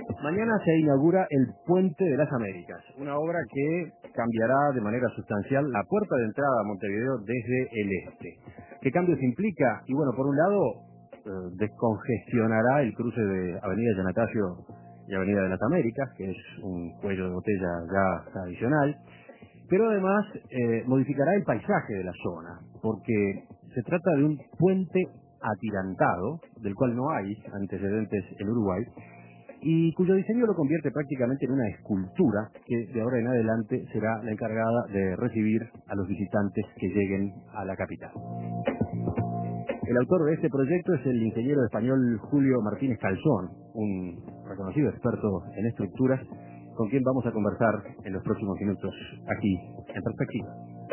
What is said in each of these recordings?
Mañana se inaugura el Puente de las Américas, una obra que cambiará de manera sustancial la puerta de entrada a Montevideo desde el este. ¿Qué cambios implica? Y bueno, por un lado, descongestionará el cruce de Avenida Yanatacio y Avenida de las Américas, que es un cuello de botella ya tradicional, pero además modificará el paisaje de la zona, porque se trata de un puente atirantado, del cual no hay antecedentes en Uruguay, y cuyo diseño lo convierte prácticamente en una escultura que de ahora en adelante será la encargada de recibir a los visitantes que lleguen a la capital. El autor de este proyecto es el ingeniero español Julio Martínez Calzón, un reconocido experto en estructuras, con quien vamos a conversar en los próximos minutos aquí en Perspectiva.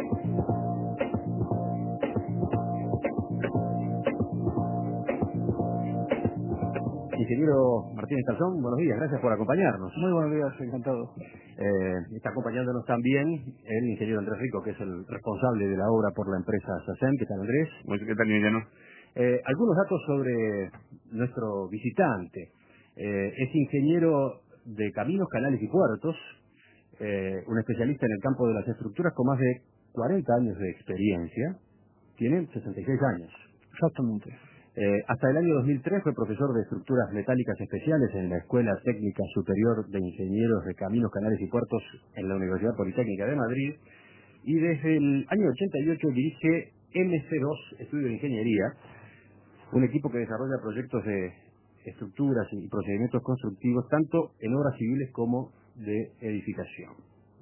Ingeniero Martínez Calzón, buenos días, gracias por acompañarnos. Muy buenos días, encantado. Está acompañándonos también el ingeniero Andrés Rico, que es el responsable de la obra por la empresa SACEM. ¿Qué tal, Andrés? ¿Qué tal, Emiliano? Algunos datos sobre nuestro visitante. Es ingeniero de caminos, canales y puertos, un especialista en el campo de las estructuras con más de 40 años de experiencia. Tiene 66 años. Exactamente. Hasta el año 2003 fue profesor de estructuras metálicas especiales en la Escuela Técnica Superior de Ingenieros de Caminos, Canales y Puertos en la Universidad Politécnica de Madrid, y desde el año 88 dirige MC2 Estudio de Ingeniería, un equipo que desarrolla proyectos de estructuras y procedimientos constructivos tanto en obras civiles como de edificación.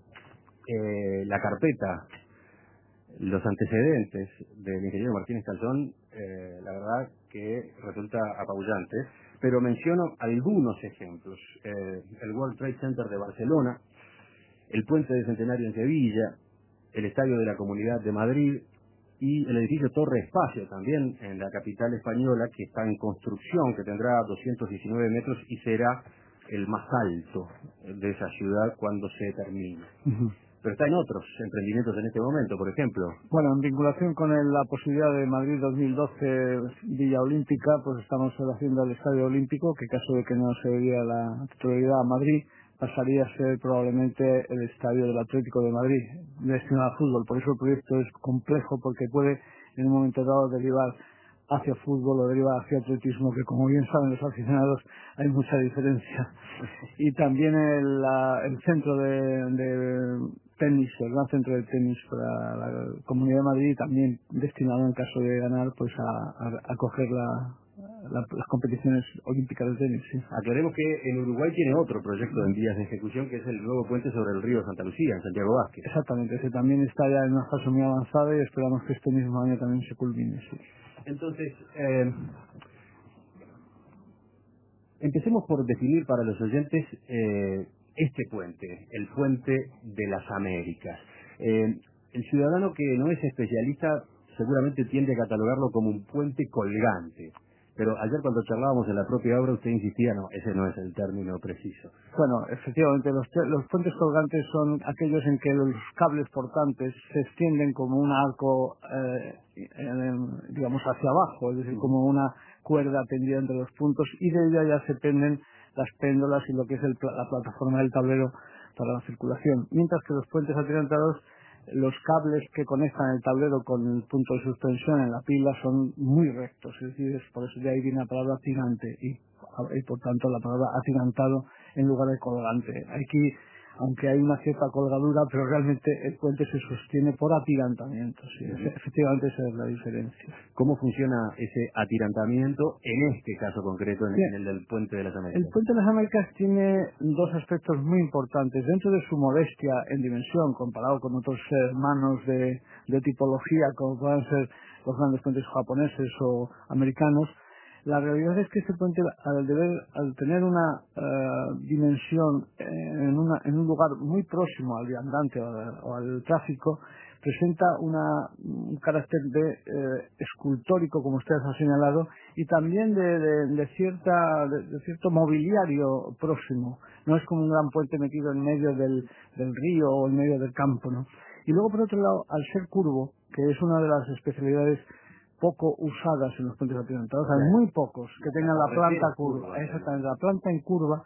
La carpeta, los antecedentes del ingeniero Martínez Calzón, la verdad que resulta apabullante, pero menciono algunos ejemplos. El World Trade Center de Barcelona, el Puente de Centenario en Sevilla, el Estadio de la Comunidad de Madrid y el edificio Torre Espacio, también en la capital española, que está en construcción, que tendrá 219 metros y será el más alto de esa ciudad cuando se termine. Pero está en otros emprendimientos en este momento, por ejemplo. Bueno, en vinculación con la posibilidad de Madrid 2012 Villa Olímpica, pues estamos haciendo el Estadio Olímpico, que caso de que no se diera la titularidad a Madrid, pasaría a ser probablemente el Estadio del Atlético de Madrid, destinado al fútbol. Por eso el proyecto es complejo, porque puede en un momento dado derivar hacia fútbol o deriva hacia atletismo, que como bien saben los aficionados hay mucha diferencia. Y también el centro de tenis, el gran centro de tenis para la Comunidad de Madrid, también destinado en caso de ganar pues a acoger las competiciones olímpicas de tenis. Sí. Aclaremos que en Uruguay tiene otro proyecto en vías de ejecución, que es el nuevo puente sobre el río Santa Lucía, en Santiago Vázquez. Exactamente, ese también está ya en una fase muy avanzada y esperamos que este mismo año también se culmine. Sí. Entonces, empecemos por definir para los oyentes este puente, el Puente de las Américas. El ciudadano que no es especialista seguramente tiende a catalogarlo como un puente colgante. Pero ayer cuando charlábamos en la propia obra usted insistía, no, ese no es el término preciso. Bueno, efectivamente, los puentes colgantes son aquellos en que los cables portantes se extienden como un arco, digamos, hacia abajo, es decir, como una cuerda tendida entre los puntos, y de ella ya se penden las péndolas y lo que es la plataforma del tablero para la circulación. Mientras que los puentes atirantados, los cables que conectan el tablero con el punto de suspensión en la pila son muy rectos, es decir, por eso de ahí viene la palabra tirante y por tanto la palabra atirantado en lugar de colgante. Aquí, aunque hay una cierta colgadura, pero realmente el puente se sostiene por atirantamiento, sí, efectivamente esa es la diferencia. ¿Cómo funciona ese atirantamiento en este caso concreto, en el del Puente de las Américas? El Puente de las Américas tiene dos aspectos muy importantes. Dentro de su modestia en dimensión, comparado con otros hermanos de tipología, como puedan ser los grandes puentes japoneses o americanos, la realidad es que este puente, al tener una dimensión en un lugar muy próximo al viandante o al tráfico, presenta un carácter de escultórico, como ustedes han señalado, y también de cierto mobiliario próximo. No es como un gran puente metido en medio del río o en medio del campo, ¿no? Y luego, por otro lado, al ser curvo, que es una de las especialidades poco usadas en los puentes atirantados, hay muy pocos que tengan la planta curva. Exactamente, la planta en curva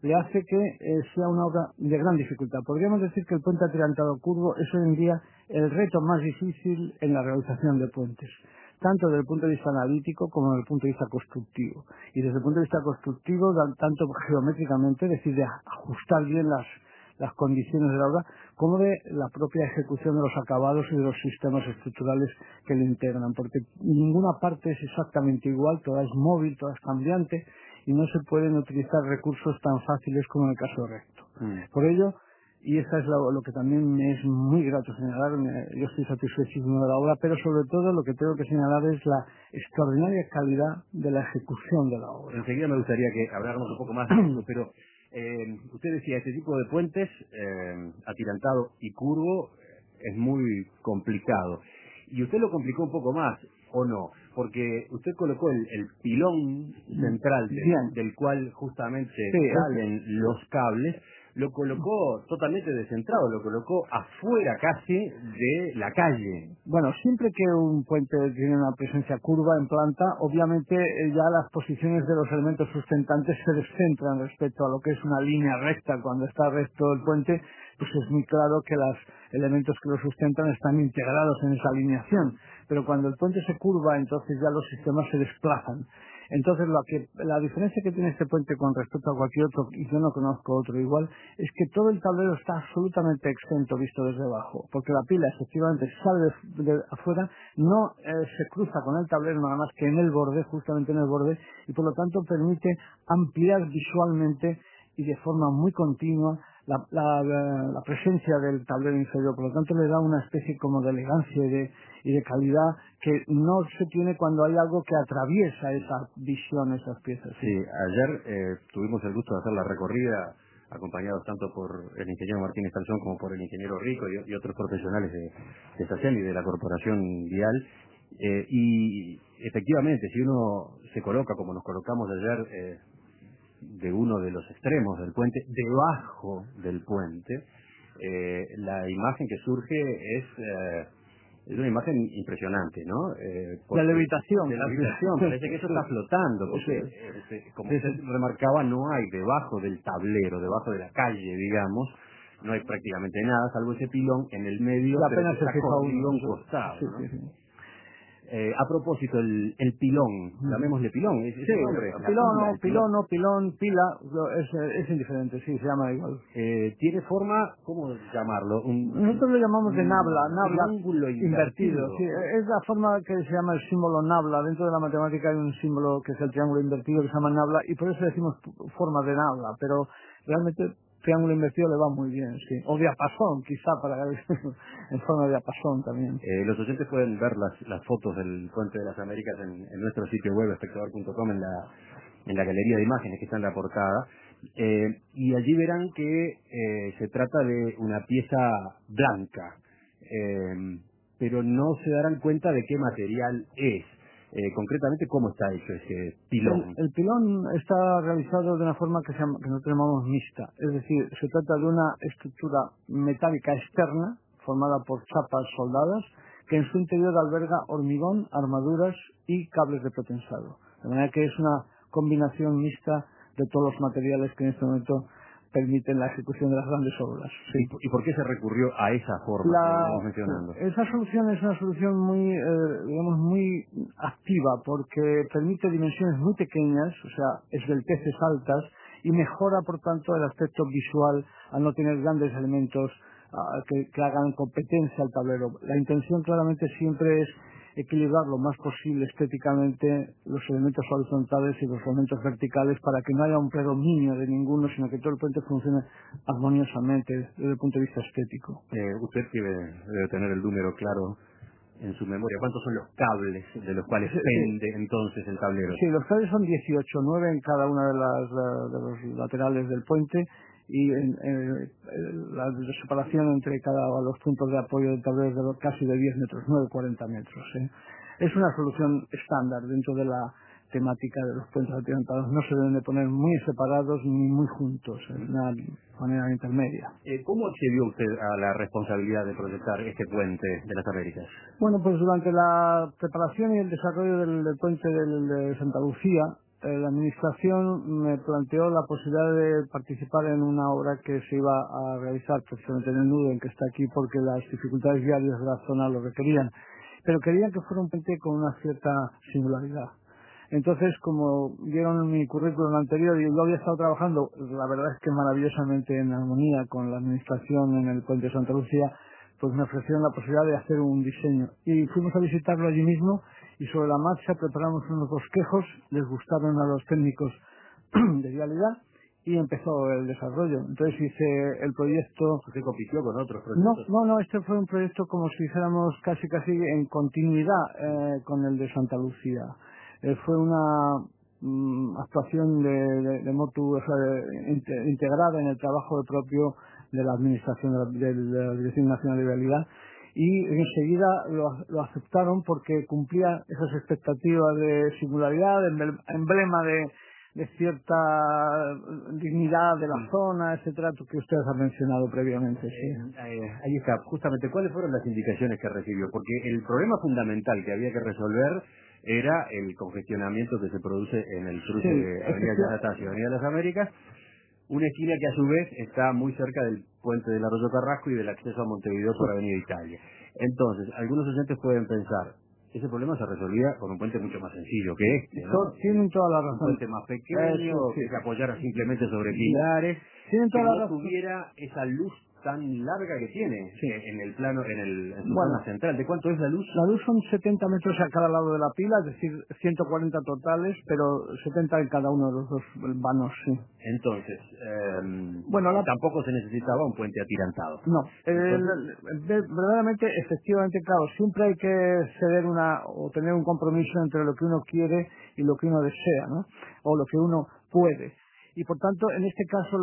le hace que sea una obra de gran dificultad. Podríamos decir que el puente atirantado curvo es hoy en día el reto más difícil en la realización de puentes, tanto desde el punto de vista analítico como desde el punto de vista constructivo. Y desde el punto de vista constructivo, tanto geométricamente, es decir, de ajustar bien las condiciones de la obra, como de la propia ejecución de los acabados y de los sistemas estructurales que lo integran, porque ninguna parte es exactamente igual, toda es móvil, toda es cambiante, y no se pueden utilizar recursos tan fáciles como en el caso recto. Por ello, y esta es lo que también me es muy grato señalar, yo estoy satisfechísimo de la obra, pero sobre todo lo que tengo que señalar es la extraordinaria calidad de la ejecución de la obra. Enseguida me gustaría que habláramos un poco más de eso, pero usted decía, este tipo de puentes, atirantado y curvo, es muy complicado. Y usted lo complicó un poco más, ¿o no? Porque usted colocó el pilón central del cual justamente salen los cables, lo colocó totalmente descentrado, lo colocó afuera casi de la calle. Bueno, siempre que un puente tiene una presencia curva en planta, obviamente ya las posiciones de los elementos sustentantes se descentran respecto a lo que es una línea recta. Cuando está recto el puente, pues es muy claro que los elementos que lo sustentan están integrados en esa alineación. Pero cuando el puente se curva, entonces ya los sistemas se desplazan. Entonces la diferencia que tiene este puente con respecto a cualquier otro, y yo no conozco otro igual, es que todo el tablero está absolutamente exento visto desde abajo, porque la pila efectivamente sale de afuera, no se cruza con el tablero nada más que en el borde, justamente en el borde, y por lo tanto permite ampliar visualmente y de forma muy continua la presencia del tablero inferior. Por lo tanto le da una especie como de elegancia y de calidad que no se tiene cuando hay algo que atraviesa esa visión, esas piezas. Sí, ayer tuvimos el gusto de hacer la recorrida acompañados tanto por el ingeniero Martínez Calzón como por el ingeniero Rico y otros profesionales de SACEM y de la Corporación Vial. Y efectivamente, si uno se coloca como nos colocamos ayer de uno de los extremos del puente, debajo del puente, la imagen que surge es una imagen impresionante, ¿no? La levitación. De la levitación, parece que eso está flotando, porque como usted remarcaba, no hay debajo del tablero, debajo de la calle, digamos, no hay prácticamente nada, salvo ese pilón en el medio, pero apenas que está se fija corrido a un uno. costado, ¿no? Sí. A propósito, el pilón, llamémosle pilón, es sí, nombre, pilón, pila, es indiferente, sí, se llama igual. Tiene forma, ¿cómo llamarlo? Nosotros lo llamamos de nabla triángulo invertido. Sí, es la forma que se llama el símbolo nabla. Dentro de la matemática hay un símbolo que es el triángulo invertido que se llama nabla y por eso decimos forma de nabla, pero realmente triángulo invertido le va muy bien, sí. O diapasón, quizá, para en forma de diapasón también. Los oyentes pueden ver las fotos del Puente de las Américas en nuestro sitio web, espectador.com, en la galería de imágenes que está en la portada. Y allí verán que se trata de una pieza blanca, pero no se darán cuenta de qué material es. Concretamente, ¿cómo está hecho ese pilón? El pilón está realizado de una forma que nosotros llamamos mixta, es decir, se trata de una estructura metálica externa formada por chapas soldadas que en su interior alberga hormigón, armaduras y cables de protensado. De manera que es una combinación mixta de todos los materiales que en este momento permiten la ejecución de las grandes obras. Sí. ¿Y por qué se recurrió a esa forma que estamos mencionando? Esa solución es una solución muy, digamos, muy activa porque permite dimensiones muy pequeñas, o sea, esbelteces altas y mejora, por tanto, el aspecto visual al no tener grandes elementos que hagan competencia al tablero. La intención claramente siempre es equilibrar lo más posible estéticamente los elementos horizontales y los elementos verticales para que no haya un predominio de ninguno, sino que todo el puente funcione armoniosamente desde el punto de vista estético. Usted debe tener el número claro en su memoria. ¿Cuántos son los cables de los cuales pende entonces el tablero? Sí, los cables son 18, 9 en cada una de los laterales del puente y la separación entre cada uno de los puntos de apoyo del tablero es de casi de 10 metros, 9,40 metros. Es una solución estándar dentro de la temática de los puentes atirantados. No se deben de poner muy separados ni muy juntos, es una manera intermedia. ¿Cómo accedió usted a la responsabilidad de proyectar este puente de las Américas? Bueno, pues durante la preparación y el desarrollo del puente de Santa Lucía, la administración me planteó la posibilidad de participar en una obra que se iba a realizar precisamente en el nudo en que está aquí porque las dificultades viarias de la zona lo requerían, pero querían que fuera un puente con una cierta singularidad. Entonces, como vieron mi currículum anterior y yo había estado trabajando, la verdad es que maravillosamente en armonía con la administración en el puente de Santa Lucía, pues me ofrecieron la posibilidad de hacer un diseño. Y fuimos a visitarlo allí mismo y sobre la marcha preparamos unos bosquejos, les gustaron a los técnicos de vialidad y empezó el desarrollo. Entonces hice el proyecto... ¿Usted compitió con otros proyectos? No, este fue un proyecto como si dijéramos casi en continuidad con el de Santa Lucía. Fue una actuación de motu, o sea, integrada en el trabajo propio de la Administración de la Dirección Nacional de Vialidad y enseguida lo aceptaron porque cumplía esas expectativas de singularidad, de emblema de cierta dignidad de la zona, etcétera, que ustedes han mencionado previamente. Sí. Ahí está, justamente, ¿cuáles fueron las indicaciones que recibió? Porque el problema fundamental que había que resolver era el congestionamiento que se produce en el cruce de Avenida Anastasio y Avenida Las Américas, una esquina que a su vez está muy cerca del puente del Arroyo Carrasco y del acceso a Montevideo por Avenida Italia. Entonces, algunos oyentes pueden pensar, ese problema se resolvía con un puente mucho más sencillo que este, ¿no? Tienen toda la razón. Un puente más pequeño, que se apoyara simplemente sobre pilares, tienen toda que la no razón. tuviera esa luz tan larga que tiene en el plano, en su Bueno, zona central. ¿De cuánto es la luz? La luz son 70 metros a cada lado de la pila, es decir, 140 totales, pero 70 en cada uno de los dos vanos, sí. Entonces, Bueno, tampoco se necesitaba un puente atirantado. No, verdaderamente, efectivamente, claro, siempre hay que ceder o tener un compromiso entre lo que uno quiere y lo que uno desea, ¿no? O lo que uno puede. Y por tanto, en este caso,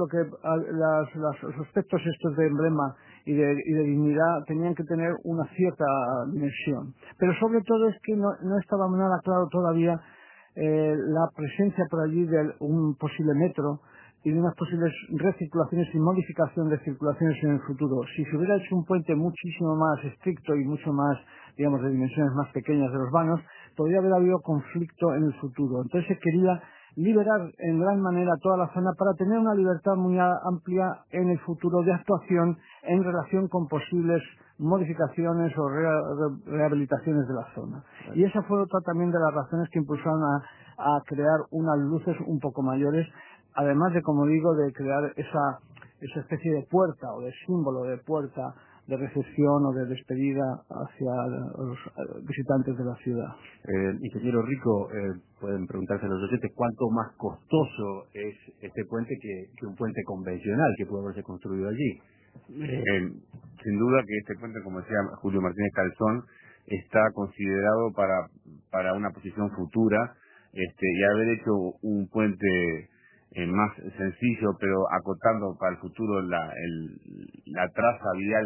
los aspectos estos de emblema y de dignidad tenían que tener una cierta dimensión. Pero sobre todo es que no estaba nada claro todavía la presencia por allí de un posible metro y de unas posibles recirculaciones y modificación de circulaciones en el futuro. Si se hubiera hecho un puente muchísimo más estricto y mucho más, digamos, de dimensiones más pequeñas de los vanos, podría haber habido conflicto en el futuro. Entonces se quería liberar en gran manera toda la zona para tener una libertad muy amplia en el futuro de actuación en relación con posibles modificaciones o rehabilitaciones de la zona. Y esa fue otra también de las razones que impulsaron a crear unas luces un poco mayores, además de, como digo, de crear esa especie de puerta o de símbolo de puerta de recepción o de despedida hacia los visitantes de la ciudad. Ingeniero Rico, pueden preguntarse a los oyentes cuánto más costoso es este puente que un puente convencional que pudo haberse construido allí. Sin duda que este puente, como decía Julio Martínez Calzón, está considerado para una posición futura, y haber hecho un puente más sencillo, pero acotando para el futuro la traza vial,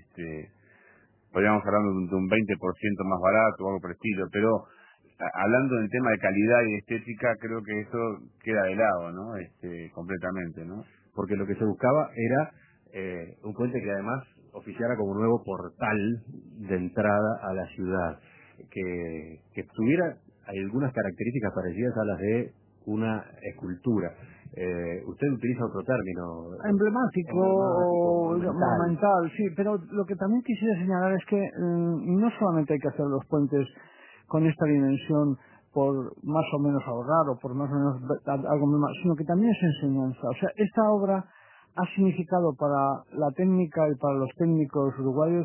podríamos hablar de un 20% más barato o algo por el estilo, pero hablando del tema de calidad y estética, creo que eso queda de lado, ¿no? Completamente, ¿no? Porque lo que se buscaba era un puente que además oficiara como nuevo portal de entrada a la ciudad, que tuviera algunas características parecidas a las de una escultura. Usted utiliza otro término. Emblemático o monumental, sí, pero lo que también quisiera señalar es que no solamente hay que hacer los puentes con esta dimensión por más o menos ahorrar o por más o menos algo más, sino que también es enseñanza. O sea, esta obra ha significado para la técnica y para los técnicos uruguayos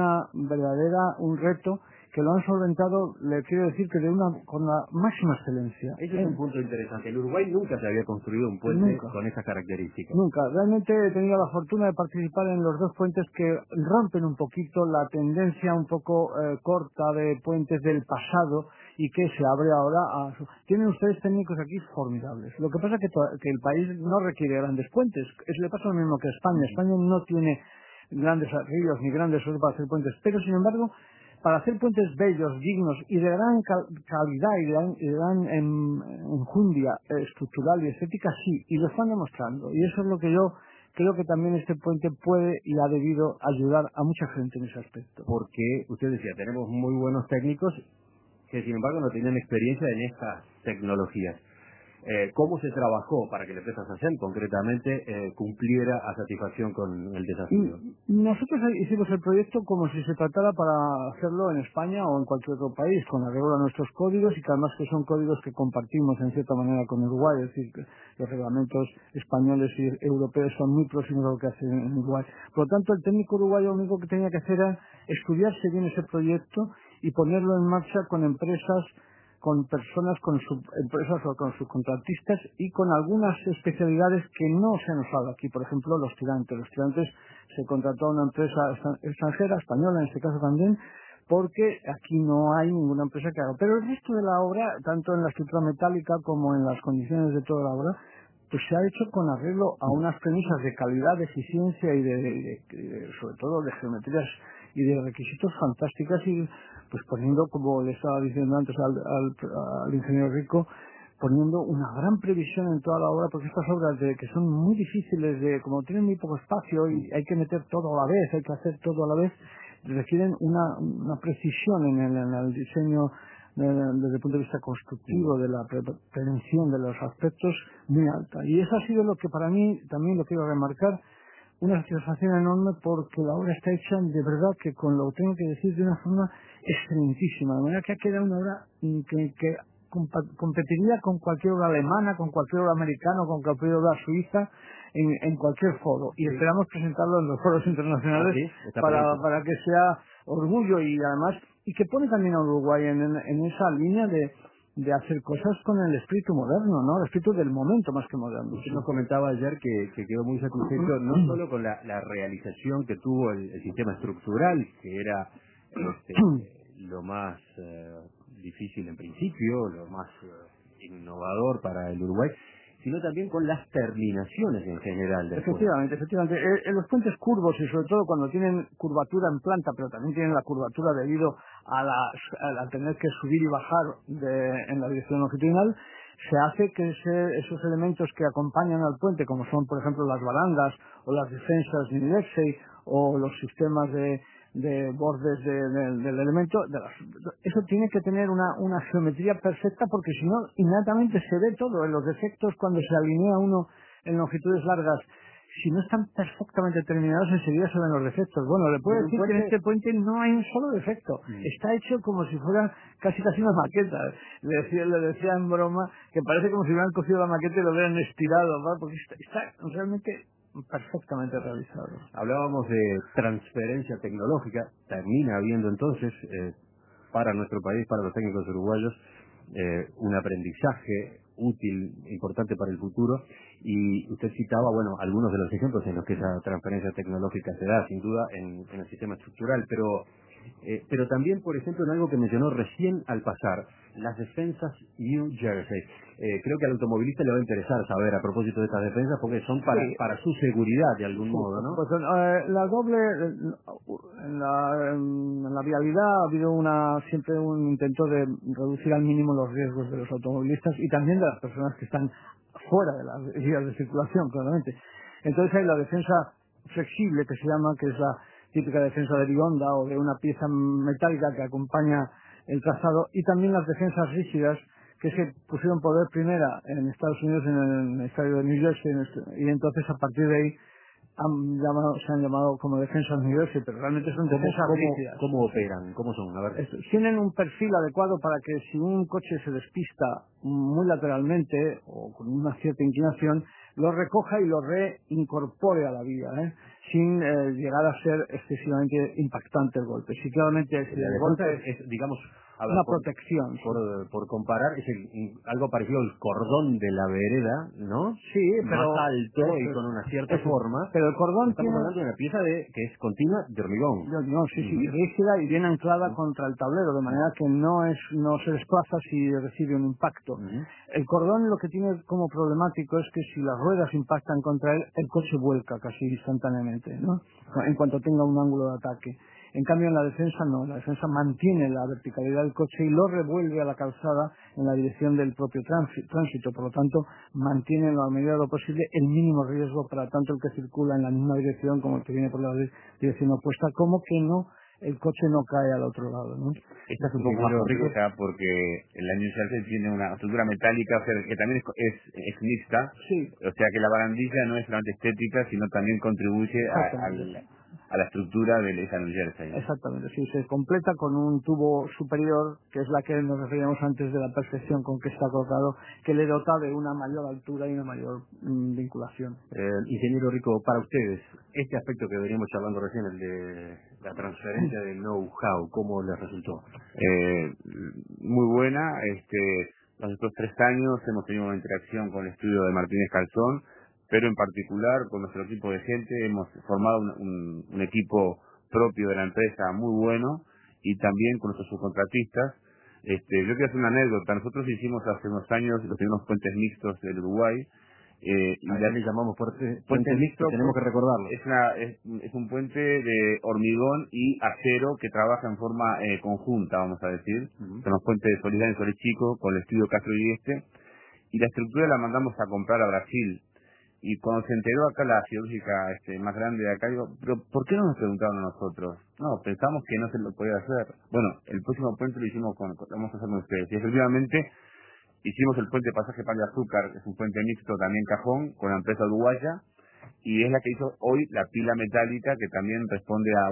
un reto que lo han solventado, le quiero decir que con la máxima excelencia. Ese es un punto interesante. En Uruguay nunca se había construido un puente con esas características. Nunca. Realmente he tenido la fortuna de participar en los dos puentes que rompen un poquito la tendencia un poco corta de puentes del pasado y que se abre ahora Tienen ustedes técnicos aquí formidables. Lo que pasa es que el país no requiere grandes puentes. Le pasa lo mismo que a España. España no tiene grandes ríos ni grandes suelos para hacer puentes, pero sin embargo, para hacer puentes bellos, dignos y de gran calidad y de gran enjundia estructural y estética, sí, y lo están demostrando. Y eso es lo que yo creo que también este puente puede y ha debido ayudar a mucha gente en ese aspecto. Porque usted decía, tenemos muy buenos técnicos que sin embargo no tenían experiencia en estas tecnologías. ¿Cómo se trabajó para que la empresa SACEM concretamente cumpliera a satisfacción con el desafío? Nosotros hicimos el proyecto como si se tratara para hacerlo en España o en cualquier otro país, con arreglo a nuestros códigos y que además que son códigos que compartimos en cierta manera con Uruguay, es decir, que los reglamentos españoles y europeos son muy próximos a lo que hacen en Uruguay. Por lo tanto, el técnico uruguayo lo único que tenía que hacer era estudiarse bien ese proyecto y ponerlo en marcha con empresas, con personas, con empresas o con subcontratistas y con algunas especialidades que no se han usado aquí. Por ejemplo, los tirantes. Los tirantes se contrató a una empresa extranjera, española en este caso también, porque aquí no hay ninguna empresa que haga. Pero el resto de la obra, tanto en la estructura metálica como en las condiciones de toda la obra, pues se ha hecho con arreglo a unas premisas de calidad, de eficiencia y sobre todo de geometrías y de requisitos fantásticas, y pues poniendo, como le estaba diciendo antes al ingeniero Rico, poniendo una gran previsión en toda la obra, porque estas obras que son muy difíciles, como tienen muy poco espacio y hay que meter todo a la vez, hay que hacer todo a la vez, requieren una precisión en el diseño desde el punto de vista constructivo, de la prevención de los aspectos, muy alta. Y eso ha sido lo que para mí, también lo quiero remarcar, una satisfacción enorme, porque la obra está hecha de verdad que, con lo que tengo que decir, de una forma excelentísima, de manera que ha quedado una obra que competiría con cualquier obra alemana, con cualquier obra americana, con cualquier obra suiza, en cualquier foro, y esperamos presentarlo en los foros internacionales para que sea orgullo, y además, y que pone también a Uruguay en esa línea de hacer cosas con el espíritu moderno, ¿no? El espíritu del momento más que moderno. Usted nos comentaba ayer que quedó muy satisfecho no solo con la realización que tuvo el sistema estructural, que era lo más difícil en principio, lo más innovador para el Uruguay, sino también con las terminaciones en general del Efectivamente. Los puentes curvos, y sobre todo cuando tienen curvatura en planta, pero también tienen la curvatura debido a tener que subir y bajar en la dirección longitudinal, se hace que esos elementos que acompañan al puente, como son por ejemplo las barandas o las defensas de Nilexey o los sistemas de bordes del elemento, eso tiene que tener una geometría perfecta, porque si no, inmediatamente se ve todo. En los defectos, cuando se alinea uno en longitudes largas, si no están perfectamente terminados, enseguida se ven los defectos. Bueno, le puedo decir que en este puente no hay un solo defecto. Está hecho como si fuera casi una maqueta. Le decía en broma que parece como si hubieran cogido la maqueta y lo hubieran estirado, ¿no? Porque está realmente perfectamente realizado. Hablábamos de transferencia tecnológica. Termina habiendo entonces para nuestro país, para los técnicos uruguayos, un aprendizaje útil, importante para el futuro. Y usted citaba, bueno, algunos de los ejemplos en los que esa transferencia tecnológica se da, sin duda, en el sistema estructural, pero también, por ejemplo, en algo que mencionó recién al pasar, las defensas New Jersey. Creo que al automovilista le va a interesar saber a propósito de estas defensas, porque son para su seguridad de algún modo, ¿no? Pues la doble, en la vialidad ha habido siempre un intento de reducir al mínimo los riesgos de los automovilistas y también de las personas que están fuera de las vías de circulación, claramente. Entonces hay la defensa flexible, que se llama, que es la típica defensa de bionda o de una pieza metálica que acompaña el trazado, y también las defensas rígidas, que se pusieron por vez primera en Estados Unidos, en el estadio de New Jersey, y entonces a partir de ahí se han llamado como defensas New Jersey, pero realmente son defensas rígidas. ¿Cómo operan? ¿Cómo son? A ver. Tienen un perfil adecuado para que, si un coche se despista muy lateralmente o con una cierta inclinación, lo recoja y lo reincorpore a la vía, sin llegar a ser excesivamente impactante el golpe. Si claramente el golpe es, digamos, una protección. Por comparar, es algo parecido al cordón de la vereda, ¿no? Sí, pero más alto y con una cierta forma. Pero el cordón estamos hablando de una pieza que es continua de hormigón. Sí, rígida y bien anclada contra el tablero, de manera que no se desplaza si recibe un impacto. El cordón lo que tiene como problemático es que si las ruedas impactan contra él, el coche vuelca casi instantáneamente, ¿no? En cuanto tenga un ángulo de ataque. En cambio, en la defensa no, la defensa mantiene la verticalidad del coche y lo revuelve a la calzada en la dirección del propio tránsito, por lo tanto, mantiene en la medida de lo posible el mínimo riesgo para tanto el que circula en la misma dirección como el que viene por la dirección opuesta, como que no el coche no cae al otro lado, ¿no? Esta es un poco más compleja porque la New Jersey tiene una estructura metálica, o sea, que también es mixta, sí. O sea que la barandilla no es solamente estética, sino también contribuye a la estructura de esa New Jersey, ¿no? Exactamente, sí, se completa con un tubo superior, que es la que nos referíamos antes de la perfección con que está colocado, que le dota de una mayor altura y una mayor vinculación. Ingeniero Rico, para ustedes, este aspecto que veníamos charlando recién, el de la transferencia de know-how, ¿cómo les resultó? Muy buena. Nosotros 3 años hemos tenido una interacción con el estudio de Martínez Calzón, pero en particular con nuestro equipo de gente hemos formado un equipo propio de la empresa muy bueno, y también con nuestros subcontratistas. Yo quiero hacer una anécdota. Nosotros hicimos hace unos años los primeros puentes mixtos del Uruguay. Y ya le llamamos puente mixto, tenemos que recordarlo. Es un puente de hormigón y acero que trabaja en forma conjunta, vamos a decir. Son los puentes de Solidad en Chico con el estudio Castro y la estructura la mandamos a comprar a Brasil. Y cuando se enteró acá la geológica más grande de acá, digo, pero ¿por qué no nos preguntaron a nosotros? No, pensamos que no se lo podía hacer. Bueno, el próximo puente lo hicimos vamos a hacer con ustedes. Y efectivamente hicimos el puente Pasaje Pan de Azúcar, que es un puente mixto también cajón, con la empresa uruguaya, y es la que hizo hoy la pila metálica, que también responde a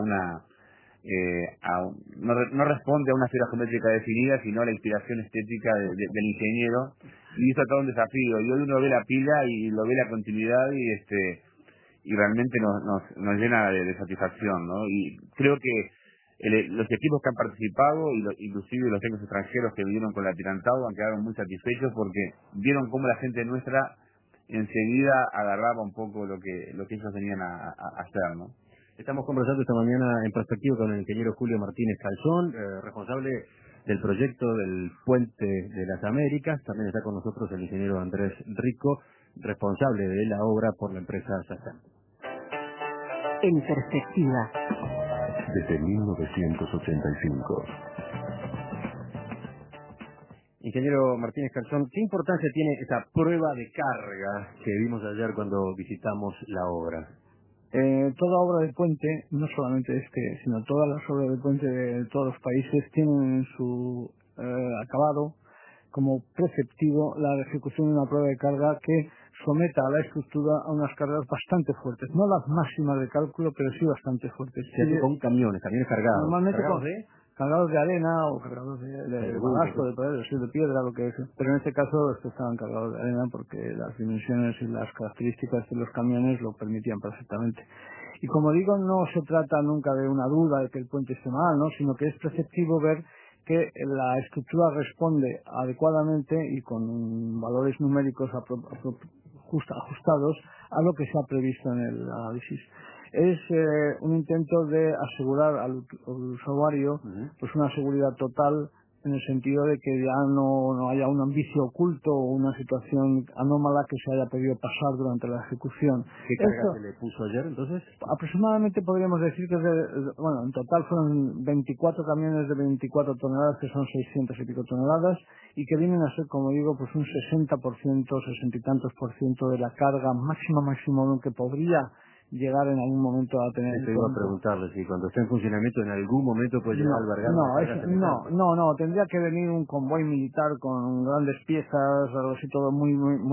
no responde a una esfera geométrica definida, sino a la inspiración estética del ingeniero, y hizo todo un desafío, y hoy uno ve la pila y lo ve la continuidad, y realmente nos llena de satisfacción, ¿no? Y creo que los equipos que han participado, inclusive los técnicos extranjeros que vinieron con el atirantado, han quedado muy satisfechos porque vieron cómo la gente nuestra enseguida agarraba un poco lo que ellos venían a hacer, ¿no? Estamos conversando esta mañana en perspectiva con el ingeniero Julio Martínez Calzón, responsable del proyecto del Puente de las Américas. También está con nosotros el ingeniero Andrés Rico, responsable de la obra por la empresa Sasam. En perspectiva. Desde 1985. Ingeniero Martínez Calzón, ¿qué importancia tiene esa prueba de carga que vimos ayer cuando visitamos la obra? Toda obra de puente, no solamente sino todas las obras de puente de todos los países, tienen en su acabado como preceptivo la ejecución de una prueba de carga que someta a la estructura a unas cargas bastante fuertes, no las máximas de cálculo, pero sí bastante fuertes. Se hace con camiones cargados. Normalmente cargados de arena o cargados de balasto, de piedra, lo que es. Pero en este caso estos estaban cargados de arena porque las dimensiones y las características de los camiones lo permitían perfectamente. Y como digo, no se trata nunca de una duda de que el puente esté mal, ¿no? Sino que es preceptivo ver que la estructura responde adecuadamente y con valores numéricos ajustados a lo que se ha previsto en el análisis. Es un intento de asegurar al usuario pues una seguridad total, en el sentido de que ya no haya un vicio oculto o una situación anómala que se haya podido pasar durante la ejecución. ¿Qué carga se le puso ayer entonces? Aproximadamente podríamos decir que en total fueron 24 camiones de 24 toneladas, que son 600 y pico toneladas, y que vienen a ser, como digo, pues un 60%, 60 y tantos % de la carga máxima que podría llegar en algún momento a tener. Te iba a preguntarle si cuando esté en funcionamiento en algún momento puede llegar a albergar no, tendría que venir un convoy militar con grandes piezas, algo así, todo muy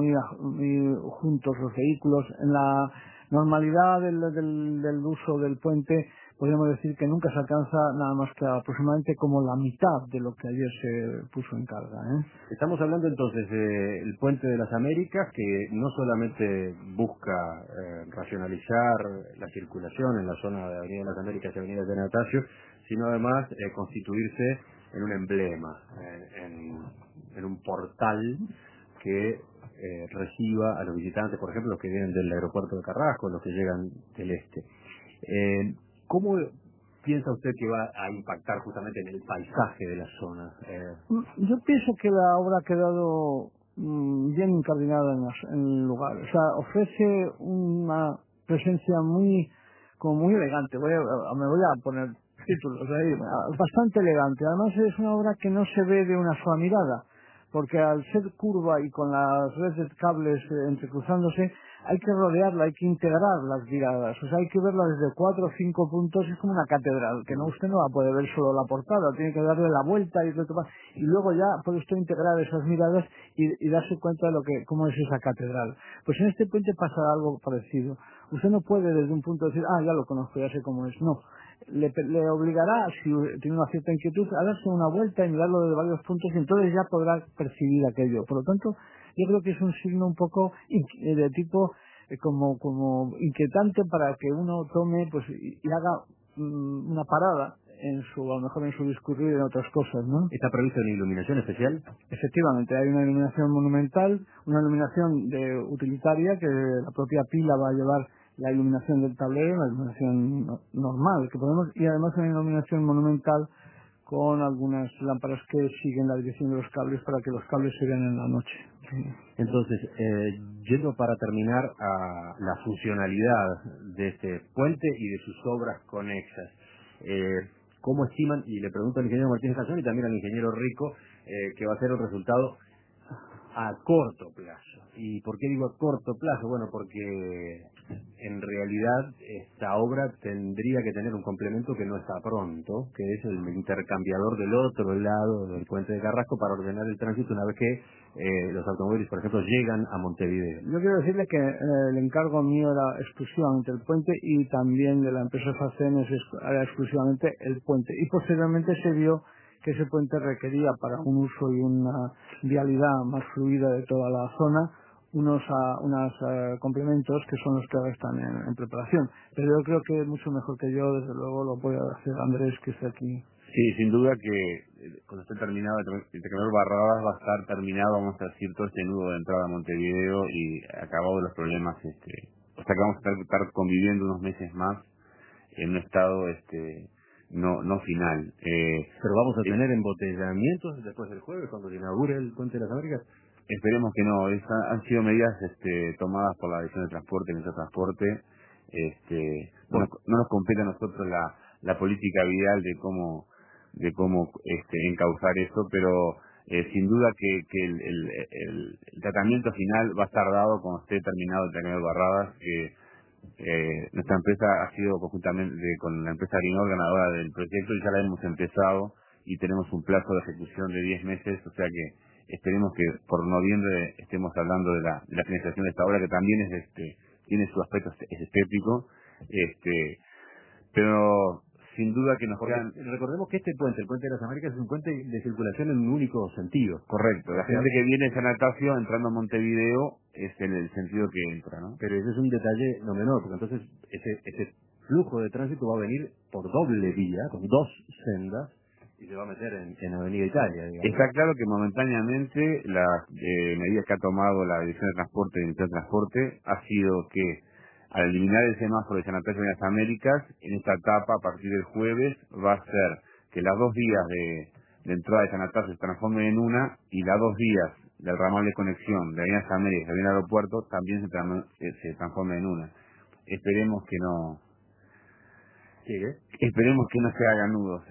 juntos los vehículos. En la normalidad del uso del puente podríamos decir que nunca se alcanza nada más que aproximadamente como la mitad de lo que ayer se puso en carga, ¿eh? Estamos hablando entonces del Puente de las Américas, que no solamente busca racionalizar la circulación en la zona de Avenida de las Américas y Avenida de Natacio, sino además constituirse en un emblema, en un portal que reciba a los visitantes, por ejemplo, los que vienen del aeropuerto de Carrasco, los que llegan del este. ¿Cómo piensa usted que va a impactar justamente en el paisaje de la zona? Yo pienso que la obra ha quedado bien incardinada en el lugar. O sea, ofrece una presencia muy elegante. Me voy a poner títulos ahí, bastante elegante. Además es una obra que no se ve de una sola mirada. porque al ser curva y con las redes de cables entrecruzándose, hay que rodearla, hay que integrar las viradas, o sea, hay que verla desde 4 o 5 puntos, es como una catedral, que no usted no va a poder ver solo la portada, tiene que darle la vuelta y luego ya puede usted integrar esas miradas y darse cuenta de cómo es esa catedral. Pues en este puente pasa algo parecido. Usted no puede desde un punto decir, ya lo conozco, ya sé cómo es, no. Le obligará, si tiene una cierta inquietud, a darse una vuelta y mirarlo desde varios puntos y entonces ya podrá percibir aquello. Por lo tanto, yo creo que es un signo un poco de tipo como inquietante para que uno tome pues y haga una parada a lo mejor en su discurrir en otras cosas, ¿no? ¿Está previsto una iluminación especial? Efectivamente, hay una iluminación monumental, una iluminación utilitaria que la propia pila va a llevar la iluminación del tablero, la iluminación normal que podemos, y además una iluminación monumental con algunas lámparas que siguen la dirección de los cables para que los cables se vean en la noche. Sí. Entonces, yendo para terminar a la funcionalidad de este puente y de sus obras conexas, ¿cómo estiman, y le pregunto al ingeniero Martínez Calzón y también al ingeniero Rico, que va a ser el resultado a corto plazo? ¿Y por qué digo a corto plazo? Bueno, porque en realidad esta obra tendría que tener un complemento que no está pronto, que es el intercambiador del otro lado del puente de Carrasco para ordenar el tránsito una vez que los automóviles, por ejemplo, llegan a Montevideo. Yo quiero decirle que el encargo mío era exclusivamente el puente y también de la empresa FACEN era exclusivamente el puente. Y posteriormente se vio que ese puente requería para un uso y una vialidad más fluida de toda la zona unos complementos que son los que ahora están en preparación. Pero yo creo que mucho mejor que yo, desde luego, lo puede hacer Andrés, que está aquí. Sí, sin duda que cuando esté terminado el intercambiador Barradas va a estar terminado, vamos a decir, todo este nudo de entrada a Montevideo y acabado los problemas, o sea que vamos a estar conviviendo unos meses más en un estado no final. ¿Pero vamos a tener embotellamientos después del jueves, cuando se inaugure el Puente de las Américas? Esperemos que no. Han sido medidas tomadas por la Dirección de Transporte, el Ministerio de Transporte. No nos compete a nosotros la política vial de cómo encauzar eso, pero sin duda que el tratamiento final va a estar dado cuando esté terminado el tratamiento de Barradas, que nuestra empresa ha sido conjuntamente con la empresa Arinor ganadora del proyecto y ya la hemos empezado y tenemos un plazo de ejecución de 10 meses, o sea que esperemos que por noviembre estemos hablando de la financiación de esta obra, que también tiene su aspecto estético, pero sin duda que nos quedan... Recordemos que este puente, el Puente de las Américas, es un puente de circulación en un único sentido. Correcto, la gente que viene de San Anastasio entrando a Montevideo es en el sentido que entra, ¿no? Pero ese es un detalle no menor, porque entonces ese flujo de tránsito va a venir por doble vía, con dos sendas, y se va a meter en Avenida Italia, digamos. Está claro que momentáneamente las medidas que ha tomado la Dirección de Transporte y el Ministerio de Transporte ha sido que al eliminar el semáforo de San Antonio de las Américas, en esta etapa, a partir del jueves, va a ser que las 2 vías de entrada de San Antonio se transformen en una y las 2 vías del ramal de conexión de Avenida Las Américas y Avenida Aeropuerto también se transformen en una. Esperemos que no... ¿Sigue? Esperemos que no se hagan nudos,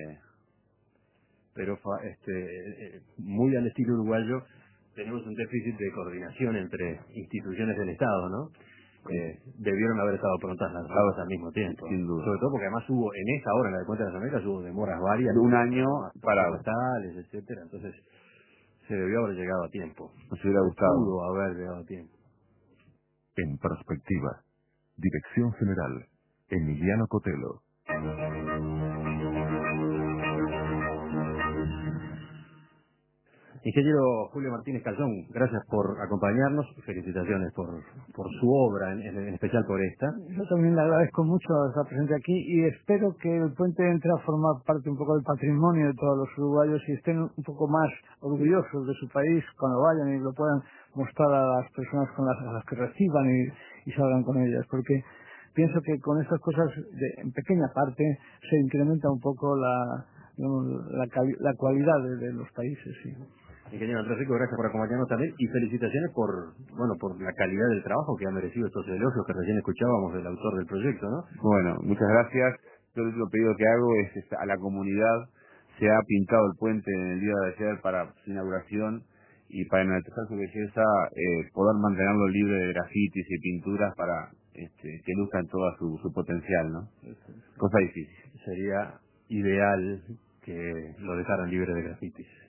pero muy al estilo uruguayo, tenemos un déficit de coordinación entre instituciones del Estado, ¿no? Debieron haber estado prontas lanzadas al mismo tiempo. Sin duda. Sobre todo porque además hubo, en esa hora, en la de Puente de las Américas, hubo demoras varias. De un año para postales, etcétera. Entonces, se debió haber llegado a tiempo. Nos hubiera gustado. Pudo haber llegado a tiempo. En perspectiva. Dirección General. Emiliano Cotelo. Ingeniero Julio Martínez Calzón, gracias por acompañarnos, felicitaciones por su obra, en especial por esta. Yo también le agradezco mucho estar presente aquí y espero que el puente entre a formar parte un poco del patrimonio de todos los uruguayos y estén un poco más orgullosos de su país cuando vayan y lo puedan mostrar a las personas a las que reciban y salgan con ellas, porque pienso que con estas cosas, en pequeña parte, se incrementa un poco la cualidad de los países. Sí. Ingeniero Andrés Rico, gracias por acompañarnos también y felicitaciones por la calidad del trabajo que ha merecido estos elogios que recién escuchábamos del autor del proyecto, ¿no? Bueno, muchas gracias. Yo el único pedido que hago es a la comunidad. Se ha pintado el puente en el día de ayer para su inauguración y para enaltecer su belleza poder mantenerlo libre de grafitis y pinturas para que luzcan toda su potencial, ¿no? Cosa difícil. Sería ideal que lo dejaran libre de grafitis.